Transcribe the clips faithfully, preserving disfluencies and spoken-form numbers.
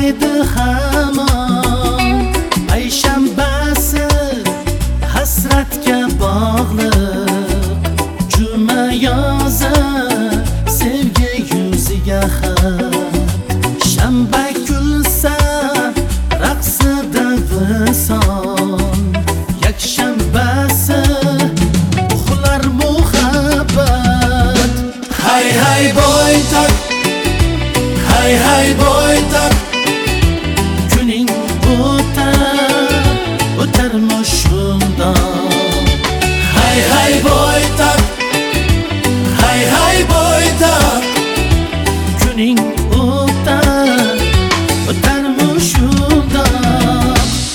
o'tmaydi hamon. Payshanbasi hasratga bog'liq, juma yoza sevgi yuziga xat. Shanba kulsa raqsida vison, yakshanbasi uxlar muhabbat. Hay hay boytak, hay hay boytak, kuning o'tar, o'tarmi shundoq. Hay hay boytak, hay hay boytak, kuning o'tar, o'tarmi shundoq.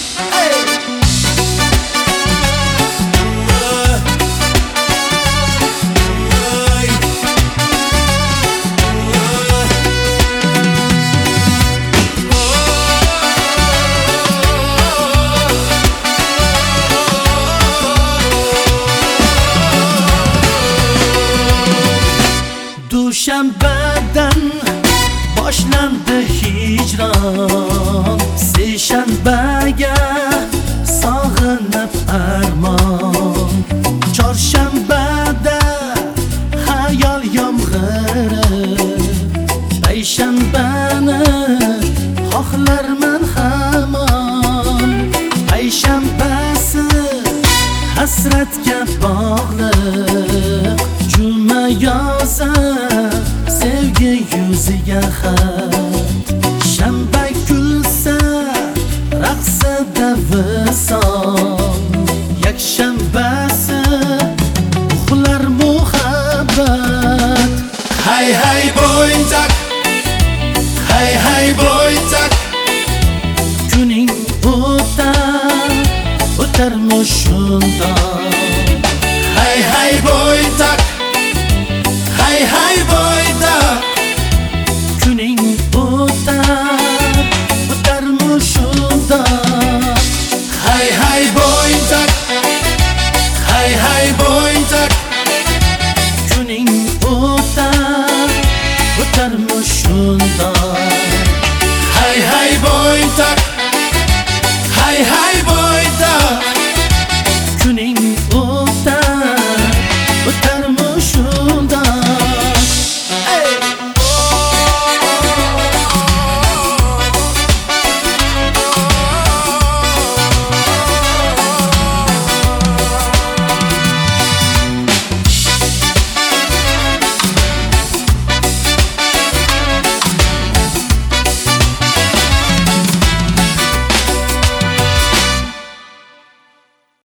Dushanbadan boshlandi hijron, seshanbaga sog'inib armon. Chorshanbada xayol yomg'iri, payshanbani xohlarman hamon. Payshanbasi hasratga bog'liq, juma yoza sevgi yuziga xat. Shanba kulsa raqsida vison, yakshanbasi uxlar muhabbat. Hay hay boytak, hay hay boytak, kuning o'tar, o'tarmi shundoq. Hay hay boytak, hay hay boytak, kuning o'tar, o'tarmi shundoq. Hay hay boytak, hay hay boytak, kuning o'tar, o'tarmi shundoq.